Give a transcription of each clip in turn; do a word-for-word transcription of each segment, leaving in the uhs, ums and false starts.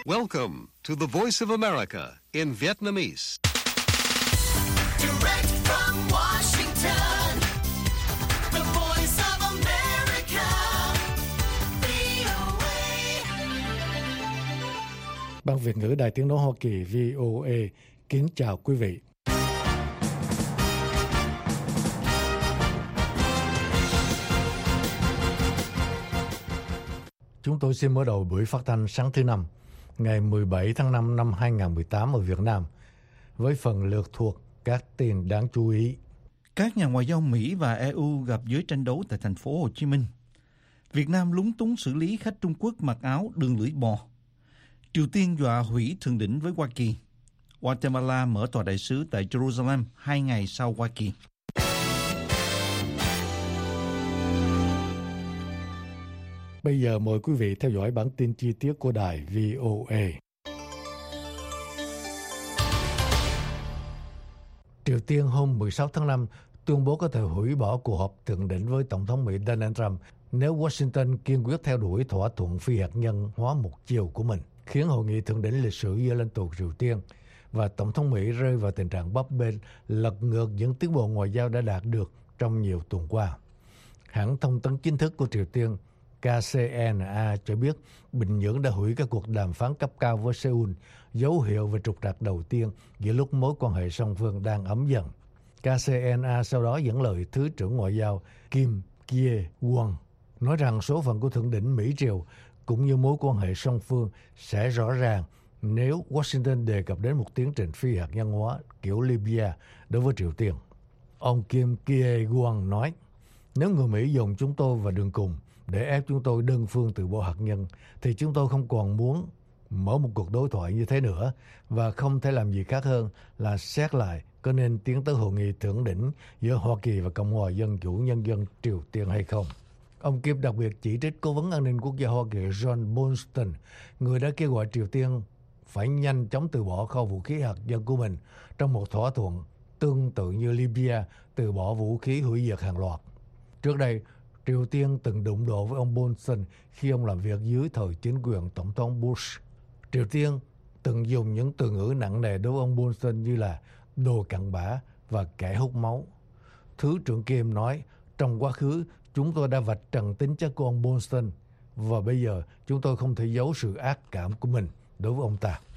Welcome to the Voice of America in Vietnamese. Direct from Washington, the Voice of America, vê o a. Ban Việt ngữ Đài Tiếng nói Hoa Kỳ vê o a kính chào quý vị. Chúng tôi xin mở đầu buổi phát thanh sáng thứ năm, ngày mười bảy tháng năm năm hai nghìn không trăm mười tám ở Việt Nam, với phần lược thuộc các tin đáng chú ý. Các nhà ngoại giao Mỹ và e u gặp giới tranh đấu tại thành phố Hồ Chí Minh. Việt Nam lúng túng xử lý khách Trung Quốc mặc áo đường lưỡi bò. Triều Tiên dọa hủy thượng đỉnh với Hoa Kỳ. Guatemala mở tòa đại sứ tại Jerusalem hai ngày sau Hoa Kỳ. Bây giờ mời quý vị theo dõi bản tin chi tiết của đài vê o a. Triều Tiên hôm mười sáu tháng năm tuyên bố có thể hủy bỏ cuộc họp thượng đỉnh với Tổng thống Mỹ Donald Trump nếu Washington kiên quyết theo đuổi thỏa thuận phi hạt nhân hóa một chiều của mình, khiến hội nghị thượng đỉnh lịch sử giữa lãnh tụ Triều Tiên và Tổng thống Mỹ rơi vào tình trạng bấp bênh, lật ngược những tiến bộ ngoại giao đã đạt được trong nhiều tuần qua. Hãng thông tấn chính thức của Triều Tiên ca xê en a cho biết Bình Nhưỡng đã hủy các cuộc đàm phán cấp cao với Seoul, dấu hiệu về trục trặc đầu tiên giữa lúc mối quan hệ song phương đang ấm dần. ca xê en a sau đó dẫn lời Thứ trưởng Ngoại giao Kim Kye-won nói rằng số phận của thượng đỉnh Mỹ-Triều cũng như mối quan hệ song phương sẽ rõ ràng nếu Washington đề cập đến một tiến trình phi hạt nhân hóa kiểu Libya đối với Triều Tiên. Ông Kim Kye-won nói, nếu người Mỹ dùng chúng tôi vào đường cùng để ép chúng tôi đơn phương từ bỏ hạt nhân, thì chúng tôi không còn muốn mở một cuộc đối thoại như thế nữa và không thể làm gì khác hơn là xét lại có nên tiến tới hội nghị thượng đỉnh giữa Hoa Kỳ và Cộng hòa Dân chủ Nhân dân Triều Tiên hay không. Ông Kim đặc biệt chỉ trích Cố vấn An ninh Quốc gia Hoa Kỳ John Bolton, người đã kêu gọi Triều Tiên phải nhanh chóng từ bỏ kho vũ khí hạt nhân của mình trong một thỏa thuận tương tự như Libya từ bỏ vũ khí hủy diệt hàng loạt. Trước đây, Triều Tiên từng đụng độ với ông Bolton khi ông làm việc dưới thời chính quyền Tổng thống Bush. Triều Tiên từng dùng những từ ngữ nặng nề đối với ông Bolton như là đồ cặn bã và kẻ hút máu. Thứ trưởng Kim nói, trong quá khứ chúng tôi đã vạch trần tính chất của ông Bolton và bây giờ chúng tôi không thể giấu sự ác cảm của mình đối với ông ta.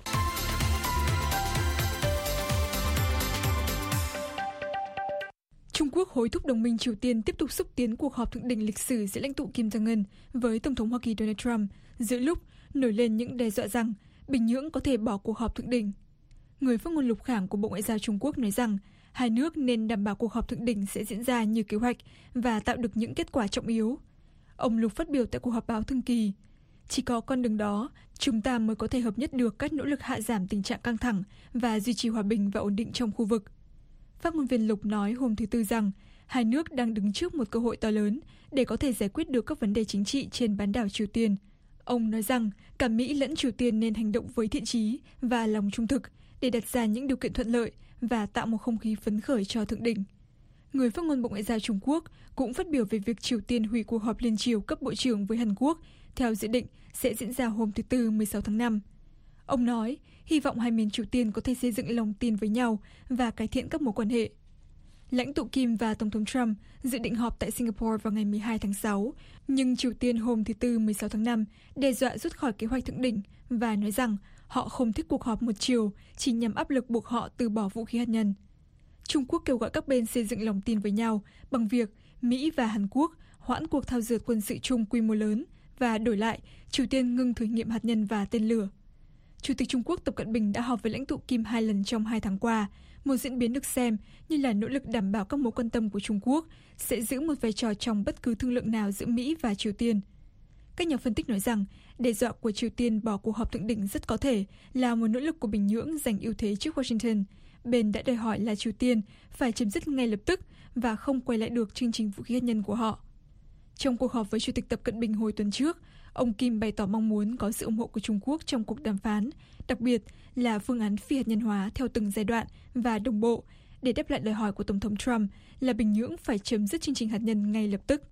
Trung Quốc hối thúc đồng minh Triều Tiên tiếp tục xúc tiến cuộc họp thượng đỉnh lịch sử giữa lãnh tụ Kim Jong-un với Tổng thống Hoa Kỳ Donald Trump, giữa lúc nổi lên những đe dọa rằng Bình Nhưỡng có thể bỏ cuộc họp thượng đỉnh. Người phát ngôn Lục Khảng của Bộ Ngoại giao Trung Quốc nói rằng hai nước nên đảm bảo cuộc họp thượng đỉnh sẽ diễn ra như kế hoạch và tạo được những kết quả trọng yếu. Ông Lục phát biểu tại cuộc họp báo thường kỳ, chỉ có con đường đó, chúng ta mới có thể hợp nhất được các nỗ lực hạ giảm tình trạng căng thẳng và duy trì hòa bình và ổn định trong khu vực. Phát ngôn viên Lục nói hôm thứ Tư rằng hai nước đang đứng trước một cơ hội to lớn để có thể giải quyết được các vấn đề chính trị trên bán đảo Triều Tiên. Ông nói rằng cả Mỹ lẫn Triều Tiên nên hành động với thiện chí và lòng trung thực để đặt ra những điều kiện thuận lợi và tạo một không khí phấn khởi cho thượng đỉnh. Người phát ngôn Bộ Ngoại giao Trung Quốc cũng phát biểu về việc Triều Tiên hủy cuộc họp liên triều cấp bộ trưởng với Hàn Quốc theo dự định sẽ diễn ra hôm thứ Tư mười sáu tháng năm. Ông nói, hy vọng hai miền Triều Tiên có thể xây dựng lòng tin với nhau và cải thiện các mối quan hệ. Lãnh tụ Kim và Tổng thống Trump dự định họp tại Singapore vào ngày mười hai tháng sáu, nhưng Triều Tiên hôm thứ Tư mười sáu tháng năm đe dọa rút khỏi kế hoạch thượng đỉnh và nói rằng họ không thích cuộc họp một chiều chỉ nhằm áp lực buộc họ từ bỏ vũ khí hạt nhân. Trung Quốc kêu gọi các bên xây dựng lòng tin với nhau bằng việc Mỹ và Hàn Quốc hoãn cuộc thao dượt quân sự chung quy mô lớn và đổi lại Triều Tiên ngưng thử nghiệm hạt nhân và tên lửa. Chủ tịch Trung Quốc Tập Cận Bình đã họp với lãnh tụ Kim hai lần trong hai tháng qua, một diễn biến được xem như là nỗ lực đảm bảo các mối quan tâm của Trung Quốc sẽ giữ một vai trò trong bất cứ thương lượng nào giữa Mỹ và Triều Tiên. Các nhà phân tích nói rằng đe dọa của Triều Tiên bỏ cuộc họp thượng đỉnh rất có thể là một nỗ lực của Bình Nhưỡng giành ưu thế trước Washington. Bên đã đòi hỏi là Triều Tiên phải chấm dứt ngay lập tức và không quay lại được chương trình vũ khí hạt nhân của họ. Trong cuộc họp với Chủ tịch Tập Cận Bình hồi tuần trước, ông Kim bày tỏ mong muốn có sự ủng hộ của Trung Quốc trong cuộc đàm phán, đặc biệt là phương án phi hạt nhân hóa theo từng giai đoạn và đồng bộ để đáp lại lời hỏi của Tổng thống Trump là Bình Nhưỡng phải chấm dứt chương trình hạt nhân ngay lập tức.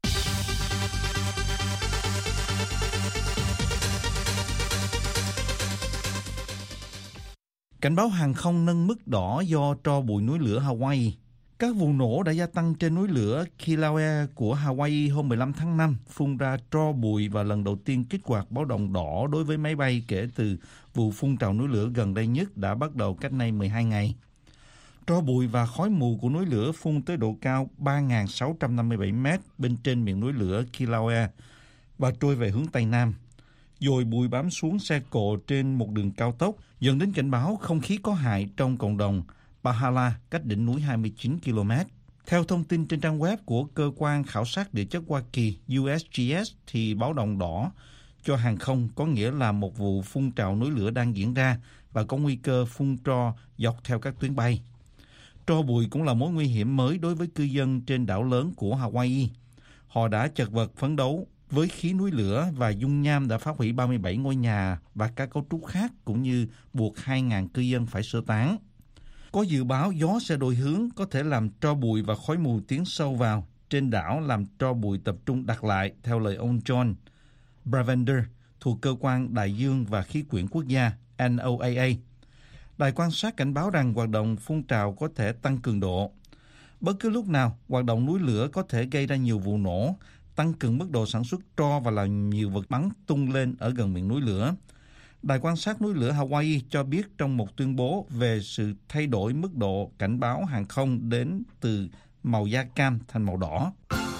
Cảnh báo hàng không nâng mức đỏ do tro bụi núi lửa Hawaii. Các vụ nổ đã gia tăng trên núi lửa Kilauea của Hawaii hôm mười lăm tháng năm, phun ra tro bụi và lần đầu tiên kích hoạt báo động đỏ đối với máy bay kể từ vụ phun trào núi lửa gần đây nhất đã bắt đầu cách nay mười hai ngày. Tro bụi và khói mù của núi lửa phun tới độ cao ba nghìn sáu trăm năm mươi bảy mét bên trên miệng núi lửa Kilauea và trôi về hướng Tây Nam. Dồi bụi bám xuống xe cộ trên một đường cao tốc, dẫn đến cảnh báo không khí có hại trong cộng đồng Pahala, cách đỉnh núi hai mươi chín ki lô mét. Theo thông tin trên trang web của Cơ quan Khảo sát Địa chất Hoa Kỳ U S G S, thì báo động đỏ cho hàng không có nghĩa là một vụ phun trào núi lửa đang diễn ra và có nguy cơ phun tro dọc theo các tuyến bay. Tro bụi cũng là mối nguy hiểm mới đối với cư dân trên đảo lớn của Hawaii. Họ đã chật vật phấn đấu với khí núi lửa và dung nham đã phá hủy ba mươi bảy ngôi nhà và các cấu trúc khác, cũng như buộc hai nghìn cư dân phải sơ tán. Có dự báo gió sẽ đổi hướng, có thể làm tro bụi và khói mù tiến sâu vào trên đảo, làm tro bụi tập trung đặt lại, theo lời ông John Bravender thuộc Cơ quan Đại dương và Khí quyển Quốc gia N O A A. Đài quan sát cảnh báo rằng hoạt động phun trào có thể tăng cường độ. Bất cứ lúc nào, hoạt động núi lửa có thể gây ra nhiều vụ nổ, tăng cường mức độ sản xuất tro và làm nhiều vật bắn tung lên ở gần miệng núi lửa. Đài quan sát núi lửa Hawaii cho biết trong một tuyên bố về sự thay đổi mức độ cảnh báo hàng không đến từ màu da cam thành màu đỏ.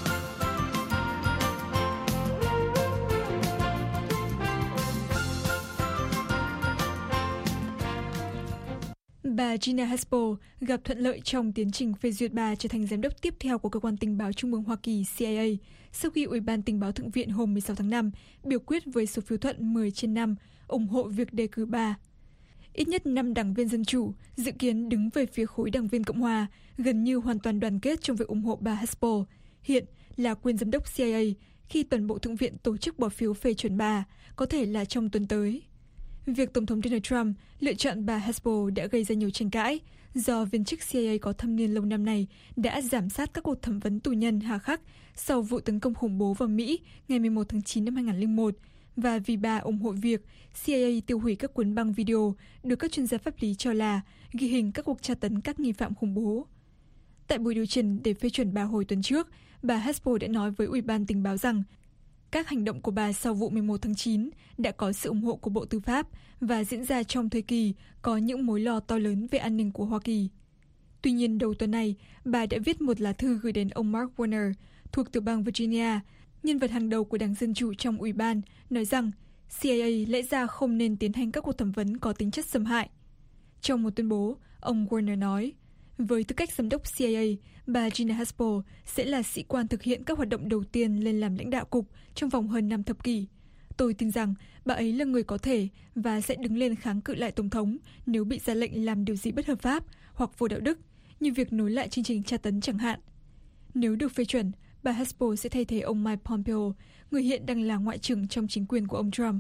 Bà Gina Haspel gặp thuận lợi trong tiến trình phê duyệt bà trở thành giám đốc tiếp theo của Cơ quan Tình báo Trung ương Hoa Kỳ C I A sau khi Ủy ban Tình báo Thượng viện hôm mười sáu tháng năm biểu quyết với số phiếu thuận mười trên năm ủng hộ việc đề cử bà. Ít nhất năm đảng viên Dân Chủ dự kiến đứng về phía khối đảng viên Cộng Hòa, gần như hoàn toàn đoàn kết trong việc ủng hộ bà Haspel, hiện là quyền giám đốc C I A khi toàn bộ Thượng viện tổ chức bỏ phiếu phê chuẩn bà, có thể là trong tuần tới. Việc Tổng thống Donald Trump lựa chọn bà Haspel đã gây ra nhiều tranh cãi do viên chức C I A có thâm niên lâu năm này đã giám sát các cuộc thẩm vấn tù nhân hà khắc sau vụ tấn công khủng bố vào Mỹ ngày mười một tháng chín năm hai nghìn không trăm lẻ một, và vì bà ủng hộ việc C I A tiêu hủy các cuốn băng video được các chuyên gia pháp lý cho là ghi hình các cuộc tra tấn các nghi phạm khủng bố. Tại buổi điều chỉnh để phê chuẩn bà hồi tuần trước, bà Haspel đã nói với Ủy ban Tình báo rằng các hành động của bà sau vụ mười một tháng chín đã có sự ủng hộ của Bộ Tư pháp và diễn ra trong thời kỳ có những mối lo to lớn về an ninh của Hoa Kỳ. Tuy nhiên, đầu tuần này, bà đã viết một lá thư gửi đến ông Mark Warner thuộc tiểu bang Virginia, nhân vật hàng đầu của Đảng Dân Chủ trong Ủy ban, nói rằng C I A lẽ ra không nên tiến hành các cuộc thẩm vấn có tính chất xâm hại. Trong một tuyên bố, ông Warner nói, với tư cách giám đốc C I A, bà Gina Haspel sẽ là sĩ quan thực hiện các hoạt động đầu tiên lên làm lãnh đạo cục trong vòng hơn năm thập kỷ. Tôi tin rằng bà ấy là người có thể và sẽ đứng lên kháng cự lại Tổng thống nếu bị ra lệnh làm điều gì bất hợp pháp hoặc vô đạo đức, như việc nối lại chương trình tra tấn chẳng hạn. Nếu được phê chuẩn, bà Haspel sẽ thay thế ông Mike Pompeo, người hiện đang là ngoại trưởng trong chính quyền của ông Trump.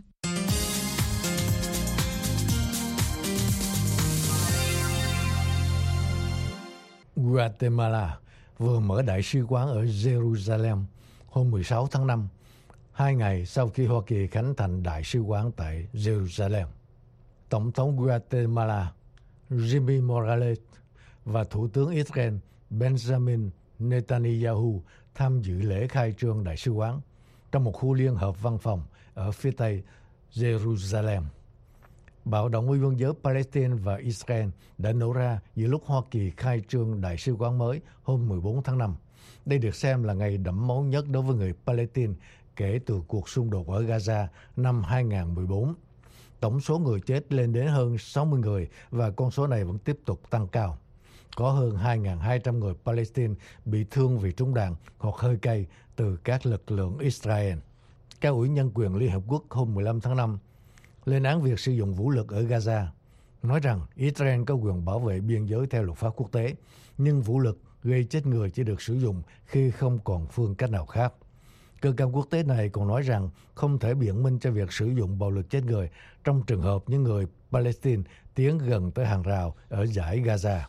Guatemala vừa mở đại sứ quán ở Jerusalem hôm mười sáu tháng năm, hai ngày sau khi Hoa Kỳ khánh thành đại sứ quán tại Jerusalem. Tổng thống Guatemala Jimmy Morales và Thủ tướng Israel Benjamin Netanyahu tham dự lễ khai trương đại sứ quán trong một khu liên hợp văn phòng ở phía tây Jerusalem. Bạo động với biên giới Palestine và Israel đã nổ ra giữa lúc Hoa Kỳ khai trương đại sứ quán mới hôm mười bốn tháng năm. Đây được xem là ngày đẫm máu nhất đối với người Palestine kể từ cuộc xung đột ở Gaza năm hai nghìn không trăm mười bốn. Tổng số người chết lên đến hơn sáu mươi người và con số này vẫn tiếp tục tăng cao. Có hơn hai nghìn hai trăm người Palestine bị thương vì trúng đạn hoặc hơi cay từ các lực lượng Israel. Cao ủy nhân quyền Liên Hợp Quốc hôm mười lăm tháng năm lên án việc sử dụng vũ lực ở Gaza, nói rằng Israel có quyền bảo vệ biên giới theo luật pháp quốc tế, nhưng vũ lực gây chết người chỉ được sử dụng khi không còn phương cách nào khác. Cơ quan quốc tế này còn nói rằng không thể biện minh cho việc sử dụng bạo lực chết người trong trường hợp những người Palestine tiến gần tới hàng rào ở dải Gaza.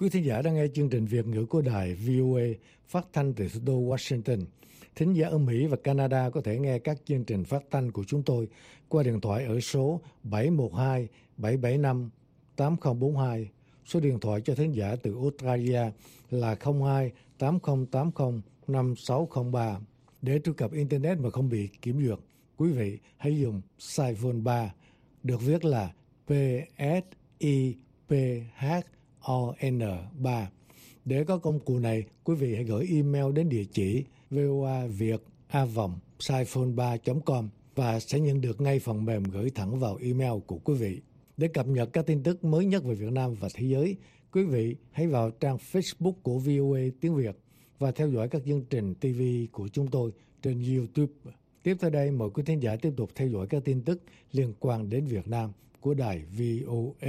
Quý thính giả đang nghe chương trình Việt ngữ của đài vê o a phát thanh từ thủ đô Washington. Thính giả ở Mỹ và Canada có thể nghe các chương trình phát thanh của chúng tôi qua điện thoại ở số bảy một hai bảy bảy năm tám không bốn hai. Số điện thoại cho thính giả từ Australia là không hai tám không tám không năm sáu không ba. Để truy cập Internet mà không bị kiểm duyệt, quý vị hãy dùng Siphon ba, được viết là P S I P H O N ba. Để có công cụ này, quý vị hãy gửi email đến địa chỉ voaviet a vòng siphon ba chấm com và sẽ nhận được ngay phần mềm gửi thẳng vào email của quý vị. Để cập nhật các tin tức mới nhất về Việt Nam và thế giới, quý vị hãy vào trang Facebook của vê o a tiếng Việt và theo dõi các chương trình ti vi của chúng tôi trên YouTube. Tiếp theo đây, mời quý thính giả tiếp tục theo dõi các tin tức liên quan đến Việt Nam của đài vê o a.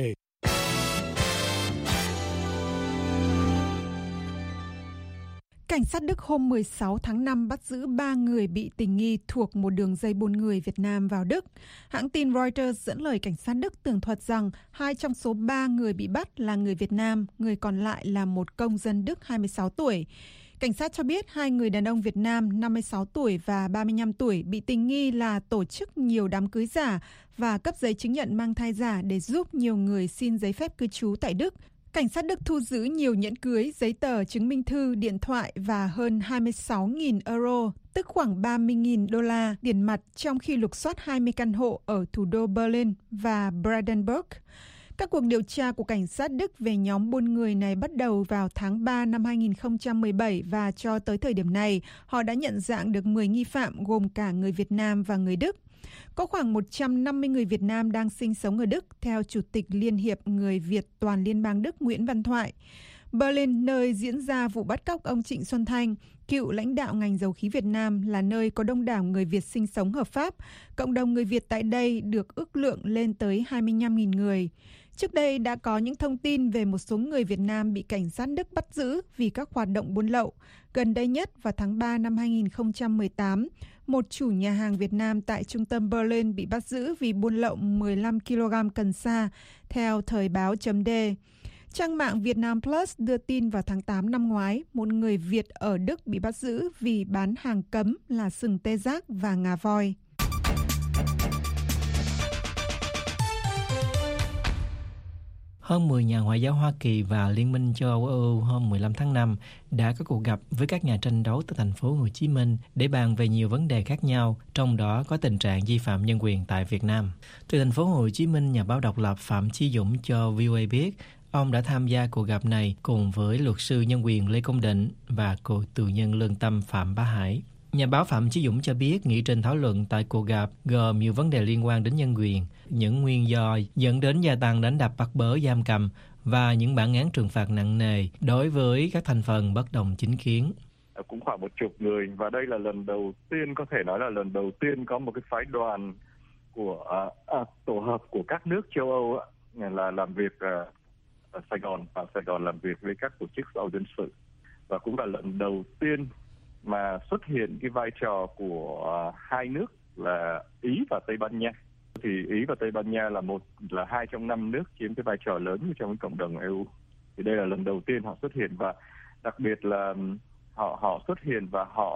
Cảnh sát Đức hôm mười sáu tháng năm bắt giữ ba người bị tình nghi thuộc một đường dây buôn người Việt Nam vào Đức. Hãng tin Reuters dẫn lời cảnh sát Đức tường thuật rằng hai trong số ba người bị bắt là người Việt Nam, người còn lại là một công dân Đức hai mươi sáu tuổi. Cảnh sát cho biết hai người đàn ông Việt Nam năm mươi sáu tuổi và ba mươi lăm tuổi bị tình nghi là tổ chức nhiều đám cưới giả và cấp giấy chứng nhận mang thai giả để giúp nhiều người xin giấy phép cư trú tại Đức. Cảnh sát Đức thu giữ nhiều nhẫn cưới, giấy tờ, chứng minh thư, điện thoại và hơn hai mươi sáu nghìn euro, tức khoảng ba mươi nghìn đô la tiền mặt trong khi lục soát hai mươi căn hộ ở thủ đô Berlin và Brandenburg. Các cuộc điều tra của cảnh sát Đức về nhóm buôn người này bắt đầu vào tháng ba năm hai nghìn không trăm mười bảy và cho tới thời điểm này, họ đã nhận dạng được mười nghi phạm gồm cả người Việt Nam và người Đức. Có khoảng một trăm năm mươi người Việt Nam đang sinh sống ở Đức, theo Chủ tịch Liên hiệp Người Việt Toàn Liên bang Đức Nguyễn Văn Thoại. Berlin, nơi diễn ra vụ bắt cóc ông Trịnh Xuân Thanh, cựu lãnh đạo ngành dầu khí Việt Nam, là nơi có đông đảo người Việt sinh sống hợp pháp. Cộng đồng người Việt tại đây được ước lượng lên tới hai mươi lăm nghìn người. Trước đây đã có những thông tin về một số người Việt Nam bị cảnh sát Đức bắt giữ vì các hoạt động buôn lậu. Gần đây nhất, vào tháng ba năm hai nghìn không trăm mười tám, một chủ nhà hàng Việt Nam tại trung tâm Berlin bị bắt giữ vì buôn lậu mười lăm ki lô gam cần sa, theo Thời báo chấm D. Trang mạng Vietnam Plus đưa tin vào tháng tám năm ngoái, một người Việt ở Đức bị bắt giữ vì bán hàng cấm là sừng tê giác và ngà voi. Hơn mười nhà ngoại giao Hoa Kỳ và Liên minh châu Âu e u hôm mười lăm tháng năm đã có cuộc gặp với các nhà tranh đấu tại thành phố Hồ Chí Minh để bàn về nhiều vấn đề khác nhau, trong đó có tình trạng vi phạm nhân quyền tại Việt Nam. Từ thành phố Hồ Chí Minh, nhà báo độc lập Phạm Chí Dũng cho vê o a biết ông đã tham gia cuộc gặp này cùng với luật sư nhân quyền Lê Công Định và cựu tù nhân lương tâm Phạm Bá Hải. Nhà báo Phạm Chí Dũng cho biết nghị trình thảo luận tại cuộc gặp gồm nhiều vấn đề liên quan đến nhân quyền, những nguyên do dẫn đến gia tăng đánh đập bắt bớ giam cầm và những bản án trừng phạt nặng nề đối với các thành phần bất đồng chính kiến. Cũng khoảng một chục người, và đây là lần đầu tiên, có thể nói là lần đầu tiên có một cái phái đoàn của à, tổ hợp của các nước châu Âu là làm việc à, ở Sài Gòn, và Sài Gòn làm việc với các tổ chức xã hội dân sự, và cũng là lần đầu tiên mà xuất hiện cái vai trò của hai nước là Ý và Tây Ban Nha. Thì Ý và Tây Ban Nha là một là hai trong năm nước chiếm cái vai trò lớn trong cái cộng đồng e u. Thì đây là lần đầu tiên họ xuất hiện, và đặc biệt là họ họ xuất hiện và họ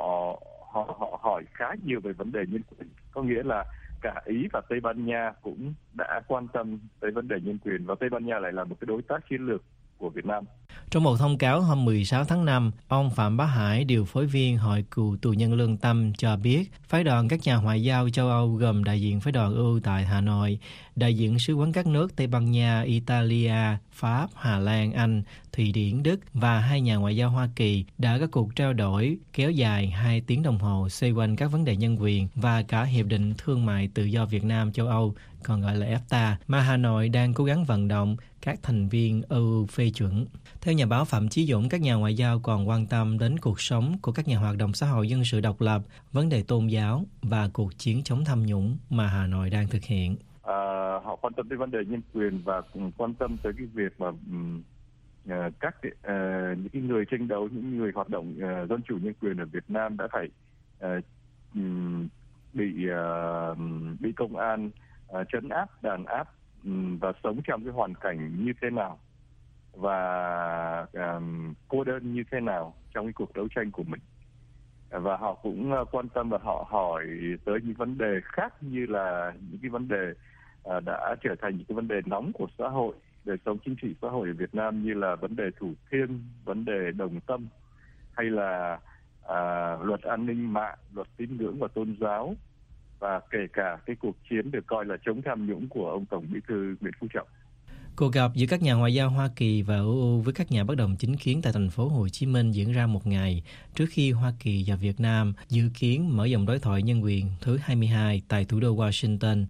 họ họ hỏi khá nhiều về vấn đề nhân quyền. Có nghĩa là cả Ý và Tây Ban Nha cũng đã quan tâm tới vấn đề nhân quyền, và Tây Ban Nha lại là một cái đối tác chiến lược của Việt Nam. Trong một thông cáo hôm mười sáu tháng năm, ông Phạm Bá Hải, điều phối viên Hội cựu tù nhân lương tâm cho biết phái đoàn các nhà ngoại giao châu Âu gồm đại diện phái đoàn e u tại Hà Nội, đại diện sứ quán các nước Tây Ban Nha, Italia, Pháp, Hà Lan, Anh, Thụy Điển, Đức và hai nhà ngoại giao Hoa Kỳ đã có cuộc trao đổi kéo dài hai tiếng đồng hồ xoay quanh các vấn đề nhân quyền và cả Hiệp định Thương mại Tự do Việt Nam châu Âu, còn gọi là ép ta a, mà Hà Nội đang cố gắng vận động các thành viên e u phê chuẩn. Theo nhà báo Phạm Chí Dũng, các nhà ngoại giao còn quan tâm đến cuộc sống của các nhà hoạt động xã hội dân sự độc lập, vấn đề tôn giáo và cuộc chiến chống tham nhũng mà Hà Nội đang thực hiện. À, họ quan tâm tới vấn đề nhân quyền và quan tâm tới cái việc mà um, uh, các uh, những cái người tranh đấu, những người hoạt động uh, dân chủ nhân quyền ở Việt Nam đã phải uh, um, bị uh, bị công an uh, trấn áp, đàn áp um, và sống trong cái hoàn cảnh như thế nào. và um, cô đơn như thế nào trong cái cuộc đấu tranh của mình. Và họ cũng uh, quan tâm và họ hỏi tới những vấn đề khác, như là những cái vấn đề uh, đã trở thành những cái vấn đề nóng của xã hội, đời sống chính trị xã hội ở Việt Nam, như là vấn đề Thủ Thiêm, vấn đề Đồng Tâm, hay là uh, luật an ninh mạng, luật tín ngưỡng và tôn giáo, và kể cả cái cuộc chiến được coi là chống tham nhũng của ông Tổng Bí thư Nguyễn Phú Trọng. Cuộc gặp giữa các nhà ngoại giao Hoa Kỳ và e u với các nhà bất đồng chính kiến tại thành phố Hồ Chí Minh diễn ra một ngày trước khi Hoa Kỳ và Việt Nam dự kiến mở vòng đối thoại nhân quyền thứ hai mươi hai tại thủ đô Washington.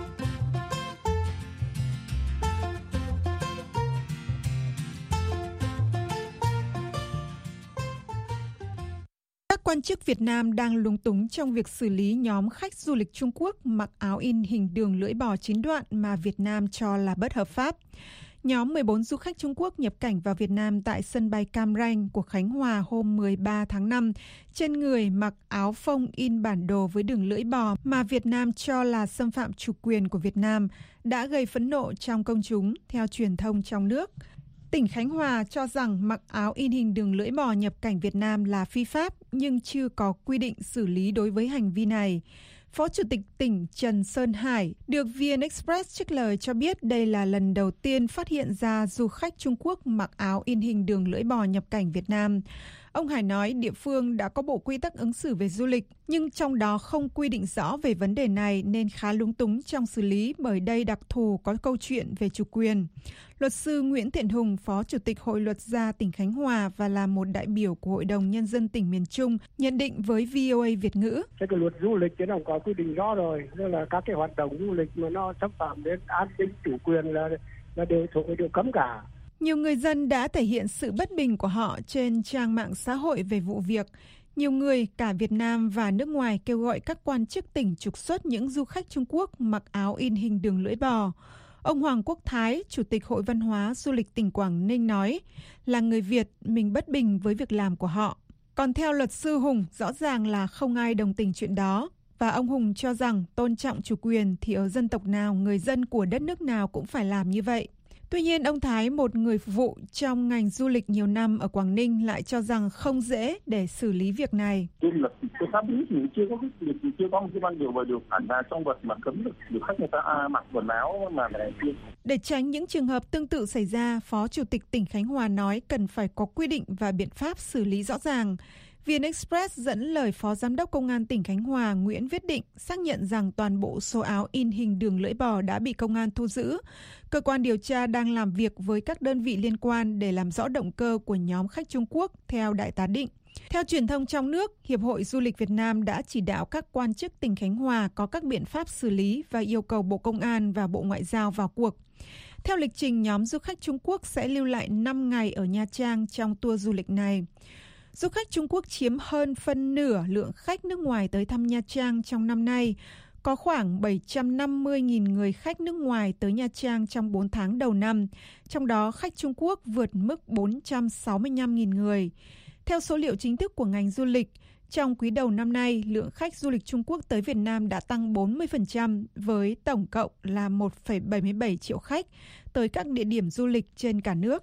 Các quan chức Việt Nam đang lúng túng trong việc xử lý nhóm khách du lịch Trung Quốc mặc áo in hình đường lưỡi bò chín đoạn mà Việt Nam cho là bất hợp pháp. Nhóm mười bốn du khách Trung Quốc nhập cảnh vào Việt Nam tại sân bay Cam Ranh của Khánh Hòa hôm mười ba tháng năm, trên người mặc áo phông in bản đồ với đường lưỡi bò mà Việt Nam cho là xâm phạm chủ quyền của Việt Nam, đã gây phẫn nộ trong công chúng, theo truyền thông trong nước. Tỉnh Khánh Hòa cho rằng mặc áo in hình đường lưỡi bò nhập cảnh Việt Nam là phi pháp, nhưng chưa có quy định xử lý đối với hành vi này. Phó Chủ tịch tỉnh Trần Sơn Hải được vê en Express trích lời cho biết đây là lần đầu tiên phát hiện ra du khách Trung Quốc mặc áo in hình đường lưỡi bò nhập cảnh Việt Nam. Ông Hải nói địa phương đã có bộ quy tắc ứng xử về du lịch, nhưng trong đó không quy định rõ về vấn đề này nên khá lúng túng trong xử lý, bởi đây đặc thù có câu chuyện về chủ quyền. Luật sư Nguyễn Thiện Hùng, Phó Chủ tịch Hội Luật gia tỉnh Khánh Hòa và là một đại biểu của Hội đồng Nhân dân tỉnh miền Trung, nhận định với vê o a Việt ngữ. Cái luật du lịch nó có quy định rõ rồi, nên là các cái hoạt động du lịch mà nó xâm phạm đến an ninh chủ quyền là là đều thuộc về điều cấm cả. Nhiều người dân đã thể hiện sự bất bình của họ trên trang mạng xã hội về vụ việc. Nhiều người, cả Việt Nam và nước ngoài, kêu gọi các quan chức tỉnh trục xuất những du khách Trung Quốc mặc áo in hình đường lưỡi bò. Ông Hoàng Quốc Thái, Chủ tịch Hội Văn hóa Du lịch tỉnh Quảng Ninh nói, là người Việt, mình bất bình với việc làm của họ. Còn theo luật sư Hùng, rõ ràng là không ai đồng tình chuyện đó. Và ông Hùng cho rằng tôn trọng chủ quyền thì ở dân tộc nào, người dân của đất nước nào cũng phải làm như vậy. Tuy nhiên, ông Thái, một người phục vụ trong ngành du lịch nhiều năm ở Quảng Ninh, lại cho rằng không dễ để xử lý việc này. Trên luật của pháp lý thì chưa có thì chưa có một cái văn điều và điều khoản nào trong luật mà cấm được được khách người ta à, mặc quần áo mà này kia. Để tránh những trường hợp tương tự xảy ra, Phó Chủ tịch tỉnh Khánh Hòa nói cần phải có quy định và biện pháp xử lý rõ ràng. vê en Express dẫn lời Phó Giám đốc Công an tỉnh Khánh Hòa Nguyễn Viết Định xác nhận rằng toàn bộ số áo in hình đường lưỡi bò đã bị công an thu giữ. Cơ quan điều tra đang làm việc với các đơn vị liên quan để làm rõ động cơ của nhóm khách Trung Quốc, theo Đại tá Định. Theo truyền thông trong nước, Hiệp hội Du lịch Việt Nam đã chỉ đạo các quan chức tỉnh Khánh Hòa có các biện pháp xử lý và yêu cầu Bộ Công an và Bộ Ngoại giao vào cuộc. Theo lịch trình, nhóm du khách Trung Quốc sẽ lưu lại năm ngày ở Nha Trang trong tour du lịch này. Du khách Trung Quốc chiếm hơn phân nửa lượng khách nước ngoài tới thăm Nha Trang trong năm nay. Có khoảng bảy trăm năm mươi nghìn người khách nước ngoài tới Nha Trang trong bốn tháng đầu năm, trong đó khách Trung Quốc vượt mức bốn trăm sáu mươi lăm nghìn người. Theo số liệu chính thức của ngành du lịch, trong quý đầu năm nay, lượng khách du lịch Trung Quốc tới Việt Nam đã tăng bốn mươi phần trăm với tổng cộng là một phẩy bảy mươi bảy triệu khách tới các địa điểm du lịch trên cả nước.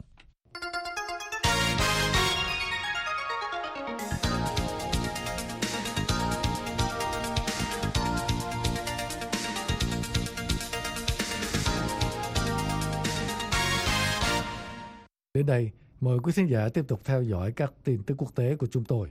Đến đây, mời quý khán giả tiếp tục theo dõi các tin tức quốc tế của chúng tôi.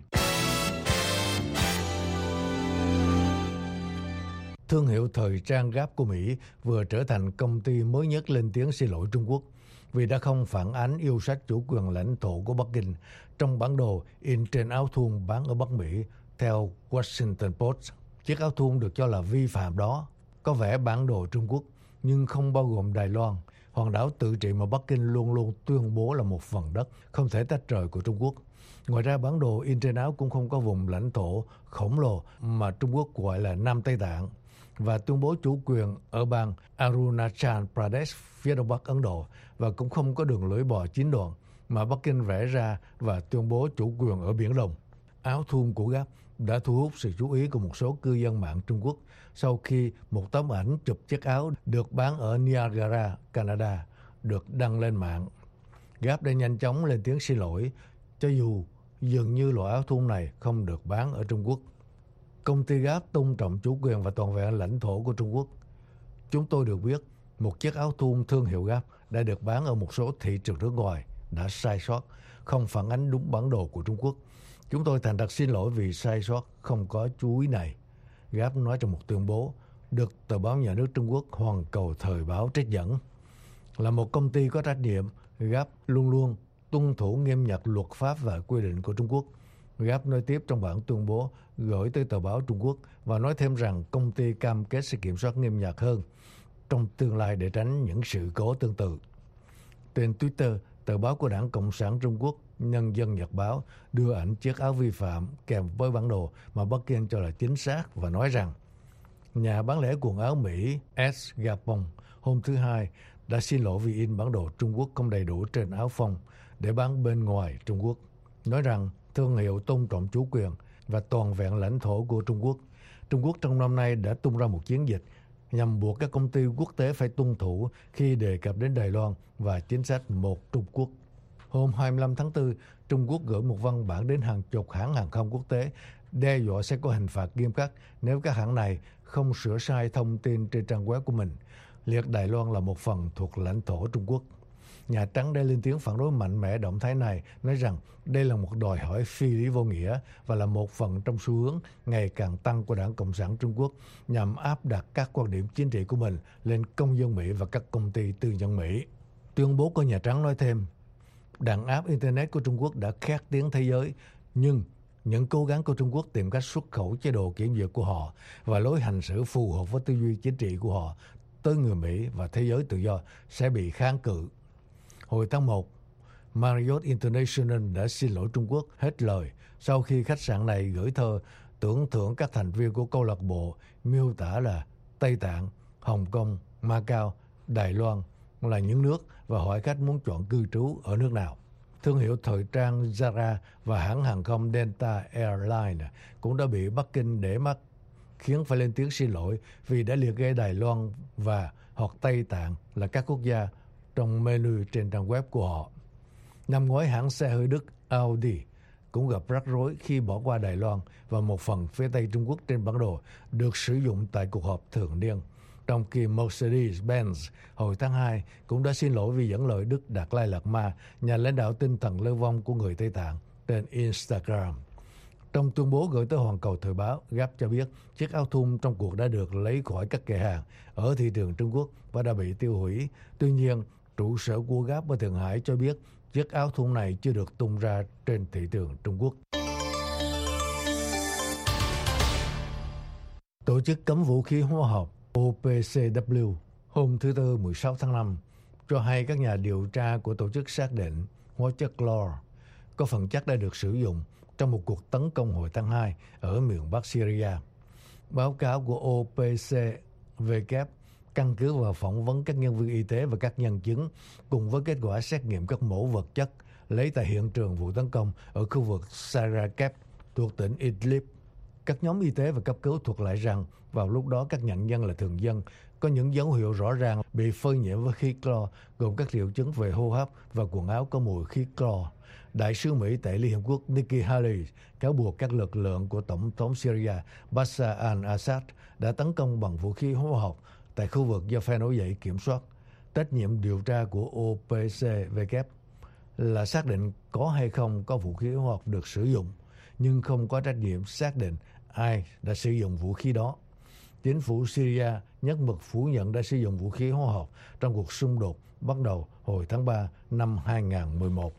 Thương hiệu thời trang Gap của Mỹ vừa trở thành công ty mới nhất lên tiếng xin lỗi Trung Quốc vì đã không phản ánh yêu sách chủ quyền lãnh thổ của Bắc Kinh trong bản đồ in trên áo thun bán ở Bắc Mỹ, theo Washington Post. Chiếc áo thun được cho là vi phạm đó có vẽ bản đồ Trung Quốc nhưng không bao gồm Đài Loan, hòn đảo tự trị mà Bắc Kinh luôn luôn tuyên bố là một phần đất không thể tách rời của Trung Quốc. Ngoài ra, bản đồ in trên áo cũng không có vùng lãnh thổ khổng lồ mà Trung Quốc gọi là Nam Tây Tạng và tuyên bố chủ quyền ở bang Arunachal Pradesh phía đông bắc Ấn Độ, và cũng không có đường lưỡi bò chín đoạn mà Bắc Kinh vẽ ra và tuyên bố chủ quyền ở Biển Đông. Áo thun của Gap đã thu hút sự chú ý của một số cư dân mạng Trung Quốc sau khi một tấm ảnh chụp chiếc áo được bán ở Niagara, Canada được đăng lên mạng. Gap đã nhanh chóng lên tiếng xin lỗi, cho dù dường như loại áo thun này không được bán ở Trung Quốc. Công ty Gap tôn trọng chủ quyền và toàn vẹn lãnh thổ của Trung Quốc. Chúng tôi được biết một chiếc áo thun thương hiệu Gap đã được bán ở một số thị trường nước ngoài đã sai sót, không phản ánh đúng bản đồ của Trung Quốc. Chúng tôi thành thật xin lỗi vì sai sót không có chú ý này, Gap nói trong một tuyên bố được tờ báo nhà nước Trung Quốc Hoàn Cầu Thời báo trích dẫn. Là một công ty có trách nhiệm, Gap luôn luôn tuân thủ nghiêm ngặt luật pháp và quy định của Trung Quốc. Gap nói tiếp trong bản tuyên bố gửi tới tờ báo Trung Quốc và nói thêm rằng công ty cam kết sẽ kiểm soát nghiêm ngặt hơn trong tương lai để tránh những sự cố tương tự. Trên Twitter, tờ báo của Đảng Cộng sản Trung Quốc Nhân dân Nhật báo đưa ảnh chiếc áo vi phạm kèm với bản đồ mà Bắc Kinh cho là chính xác và nói rằng nhà bán lẻ quần áo Mỹ S. Gapon hôm thứ Hai đã xin lỗi vì in bản đồ Trung Quốc không đầy đủ trên áo phông để bán bên ngoài Trung Quốc, nói rằng thương hiệu tôn trọng chủ quyền và toàn vẹn lãnh thổ của Trung Quốc. Trung Quốc trong năm nay đã tung ra một chiến dịch nhằm buộc các công ty quốc tế phải tuân thủ khi đề cập đến Đài Loan và chính sách một Trung Quốc. Hôm hai mươi lăm tháng tư, Trung Quốc gửi một văn bản đến hàng chục hãng hàng không quốc tế đe dọa sẽ có hình phạt nghiêm khắc nếu các hãng này không sửa sai thông tin trên trang web của mình, liệt Đài Loan là một phần thuộc lãnh thổ Trung Quốc. Nhà Trắng đã lên tiếng phản đối mạnh mẽ động thái này, nói rằng đây là một đòi hỏi phi lý vô nghĩa và là một phần trong xu hướng ngày càng tăng của Đảng Cộng sản Trung Quốc nhằm áp đặt các quan điểm chính trị của mình lên công dân Mỹ và các công ty tư nhân Mỹ. Tuyên bố của Nhà Trắng nói thêm, đàn áp Internet của Trung Quốc đã khét tiếng thế giới, nhưng những cố gắng của Trung Quốc tìm cách xuất khẩu chế độ kiểm duyệt của họ và lối hành xử phù hợp với tư duy chính trị của họ tới người Mỹ và thế giới tự do sẽ bị kháng cự. Hồi tháng một, Marriott International đã xin lỗi Trung Quốc hết lời sau khi khách sạn này gửi thơ tưởng thưởng các thành viên của câu lạc bộ miêu tả là Tây Tạng, Hồng Kông, Macau, Đài Loan là những nước và hỏi khách muốn chọn cư trú ở nước nào. Thương hiệu thời trang Zara và hãng hàng không Delta Airlines cũng đã bị Bắc Kinh để mắt, khiến phải lên tiếng xin lỗi vì đã liệt kê Đài Loan và hoặc Tây Tạng là các quốc gia trong menu trên trang web của họ. Năm ngoái, hãng xe hơi Đức Audi cũng gặp rắc rối khi bỏ qua Đài Loan và một phần phía Tây Trung Quốc trên bản đồ được sử dụng tại cuộc họp thường niên. Trong khi Mercedes-Benz hồi tháng hai cũng đã xin lỗi vì dẫn lời Đức Đạt Lai Lạt Ma, nhà lãnh đạo tinh thần lưu vong của người Tây Tạng, trên Instagram. Trong tuyên bố gửi tới Hoàn Cầu Thời báo, Gap cho biết chiếc áo thun trong cuộc đã được lấy khỏi các kệ hàng ở thị trường Trung Quốc và đã bị tiêu hủy. Tuy nhiên, trụ sở của Gap ở Thượng Hải cho biết chiếc áo thun này chưa được tung ra trên thị trường Trung Quốc. Tổ chức cấm vũ khí hóa học O P C W hôm thứ Tư mười sáu tháng năm cho hay các nhà điều tra của tổ chức xác định hóa chất clor có phần chắc đã được sử dụng trong một cuộc tấn công hồi tháng hai ở miền Bắc Syria. Báo cáo của O P C W căn cứ vào phỏng vấn các nhân viên y tế và các nhân chứng cùng với kết quả xét nghiệm các mẫu vật chất lấy tại hiện trường vụ tấn công ở khu vực Sarakep thuộc tỉnh Idlib. Các nhóm y tế và cấp cứu thuật lại rằng vào lúc đó các nạn nhân là thường dân, có những dấu hiệu rõ ràng bị phơi nhiễm với khí clo, gồm các triệu chứng về hô hấp và quần áo có mùi khí clo. Đại sứ Mỹ tại Liên Hợp Quốc Nikki Haley cáo buộc các lực lượng của Tổng thống Syria Bashar al-Assad đã tấn công bằng vũ khí hóa học tại khu vực do phe nổi dậy kiểm soát. Trách nhiệm điều tra của O P C W là xác định có hay không có vũ khí hóa học được sử dụng, nhưng không có trách nhiệm xác định ai đã sử dụng vũ khí đó. Chính phủ Syria nhất mực phủ nhận đã sử dụng vũ khí hóa học trong cuộc xung đột bắt đầu hồi tháng ba năm hai nghìn không trăm mười một.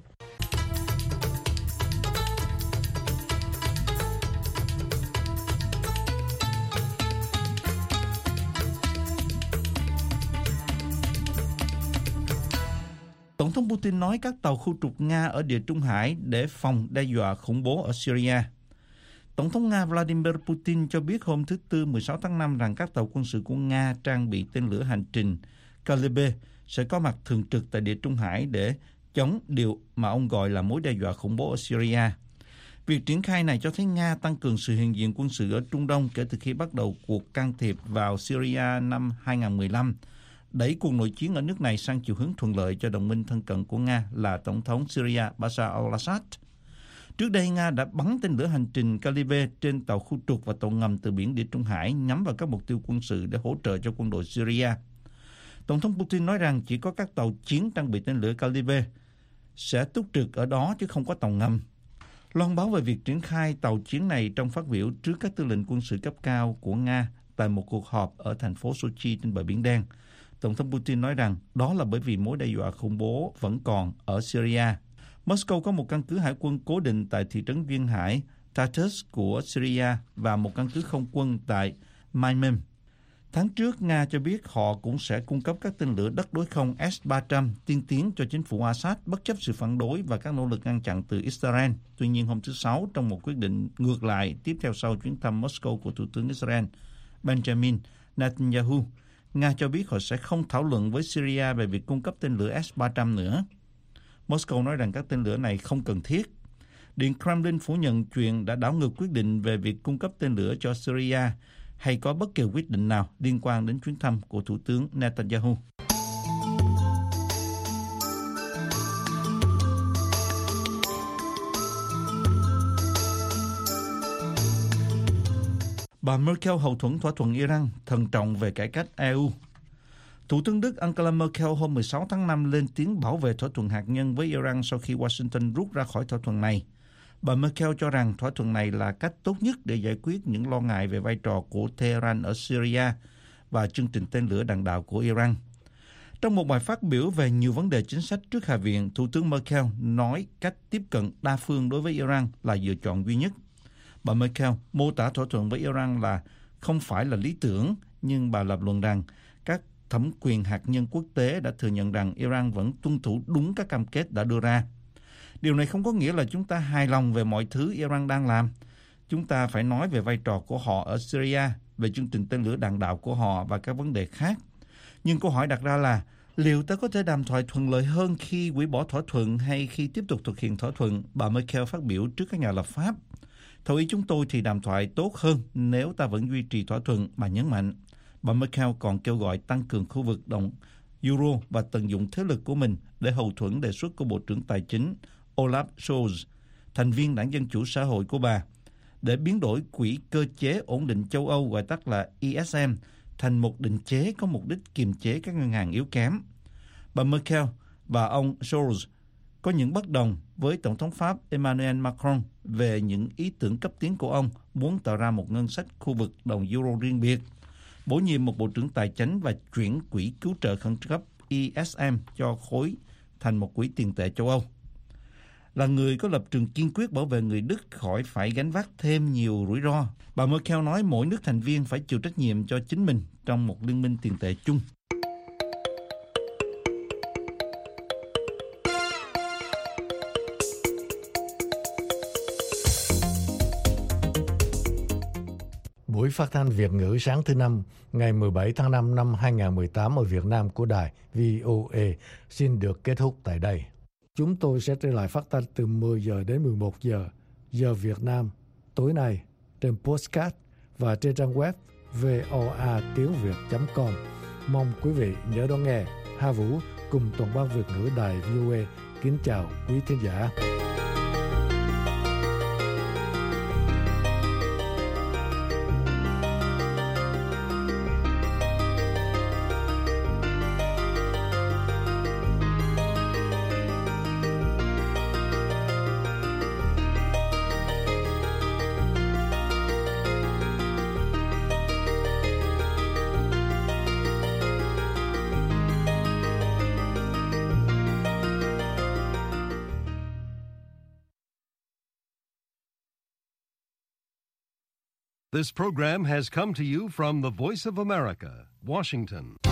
Tổng thống Putin nói các tàu khu trục Nga ở Địa Trung Hải để phòng đe dọa khủng bố ở Syria. Tổng thống Nga Vladimir Putin cho biết hôm thứ Tư mười sáu tháng năm rằng các tàu quân sự của Nga trang bị tên lửa hành trình Kalibr sẽ có mặt thường trực tại Địa Trung Hải để chống điều mà ông gọi là mối đe dọa khủng bố ở Syria. Việc triển khai này cho thấy Nga tăng cường sự hiện diện quân sự ở Trung Đông kể từ khi bắt đầu cuộc can thiệp vào Syria năm hai nghìn không trăm mười lăm, đẩy cuộc nội chiến ở nước này sang chiều hướng thuận lợi cho đồng minh thân cận của Nga là Tổng thống Syria Bashar al-Assad. Trước đây, Nga đã bắn tên lửa hành trình Calibre trên tàu khu trục và tàu ngầm từ biển Địa Trung Hải nhắm vào các mục tiêu quân sự để hỗ trợ cho quân đội Syria. Tổng thống Putin nói rằng chỉ có các tàu chiến trang bị tên lửa Calibre sẽ túc trực ở đó chứ không có tàu ngầm. Loan báo về việc triển khai tàu chiến này trong phát biểu trước các tư lệnh quân sự cấp cao của Nga tại một cuộc họp ở thành phố Sochi trên bờ Biển Đen. Tổng thống Putin nói rằng đó là bởi vì mối đe dọa khủng bố vẫn còn ở Syria. Moscow có một căn cứ hải quân cố định tại thị trấn duyên hải Tartus của Syria và một căn cứ không quân tại Maymim. Tháng trước, Nga cho biết họ cũng sẽ cung cấp các tên lửa đất đối không S ba trăm tiên tiến cho chính phủ Assad bất chấp sự phản đối và các nỗ lực ngăn chặn từ Israel. Tuy nhiên, hôm thứ Sáu, trong một quyết định ngược lại tiếp theo sau chuyến thăm Moscow của Thủ tướng Israel Benjamin Netanyahu, Nga cho biết họ sẽ không thảo luận với Syria về việc cung cấp tên lửa S ba trăm nữa. Moscow nói rằng các tên lửa này không cần thiết. Điện Kremlin phủ nhận chuyện đã đảo ngược quyết định về việc cung cấp tên lửa cho Syria hay có bất kỳ quyết định nào liên quan đến chuyến thăm của Thủ tướng Netanyahu. Bà Merkel hậu thuẫn thỏa thuận Iran, thận trọng về cải cách e u. Thủ tướng Đức Angela Merkel hôm mười sáu tháng năm lên tiếng bảo vệ thỏa thuận hạt nhân với Iran sau khi Washington rút ra khỏi thỏa thuận này. Bà Merkel cho rằng thỏa thuận này là cách tốt nhất để giải quyết những lo ngại về vai trò của Tehran ở Syria và chương trình tên lửa đạn đạo của Iran. Trong một bài phát biểu về nhiều vấn đề chính sách trước Hạ viện, Thủ tướng Merkel nói cách tiếp cận đa phương đối với Iran là lựa chọn duy nhất. Bà Merkel mô tả thỏa thuận với Iran là không phải là lý tưởng, nhưng bà lập luận rằng các thẩm quyền hạt nhân quốc tế đã thừa nhận rằng Iran vẫn tuân thủ đúng các cam kết đã đưa ra. Điều này không có nghĩa là chúng ta hài lòng về mọi thứ Iran đang làm. Chúng ta phải nói về vai trò của họ ở Syria, về chương trình tên lửa đạn đạo của họ và các vấn đề khác. Nhưng câu hỏi đặt ra là liệu ta có thể đàm thoại thuận lợi hơn khi hủy bỏ thỏa thuận hay khi tiếp tục thực hiện thỏa thuận, bà Merkel phát biểu trước các nhà lập pháp. Theo ý chúng tôi thì đàm thoại tốt hơn nếu ta vẫn duy trì thỏa thuận, bà nhấn mạnh. Bà Merkel còn kêu gọi tăng cường khu vực đồng Euro và tận dụng thế lực của mình để hậu thuẫn đề xuất của Bộ trưởng Tài chính Olaf Scholz, thành viên Đảng Dân Chủ Xã hội của bà, để biến đổi Quỹ Cơ chế Ổn định Châu Âu gọi tắt là E S M thành một định chế có mục đích kiềm chế các ngân hàng yếu kém. Bà Merkel và ông Scholz có những bất đồng với Tổng thống Pháp Emmanuel Macron về những ý tưởng cấp tiến của ông muốn tạo ra một ngân sách khu vực đồng Euro riêng biệt, bổ nhiệm một Bộ trưởng Tài chính và chuyển Quỹ Cứu trợ Khẩn cấp E S M cho khối thành một quỹ tiền tệ châu Âu. Là người có lập trường kiên quyết bảo vệ người Đức khỏi phải gánh vác thêm nhiều rủi ro, bà Merkel nói mỗi nước thành viên phải chịu trách nhiệm cho chính mình trong một liên minh tiền tệ chung. Buổi phát thanh Việt ngữ sáng thứ Năm, ngày mười bảy tháng năm năm hai nghìn không trăm mười tám ở Việt Nam của đài vê o a xin được kết thúc tại đây. Chúng tôi sẽ trở lại phát thanh từ mười giờ đến mười một giờ, giờ Việt Nam, tối nay, trên podcast và trên trang web voa tiếng việt chấm com. Mong quý vị nhớ đón nghe. Hà Vũ cùng toàn ban Việt ngữ đài vê o a kính chào quý thính giả. This program has come to you from the Voice of America, Washington.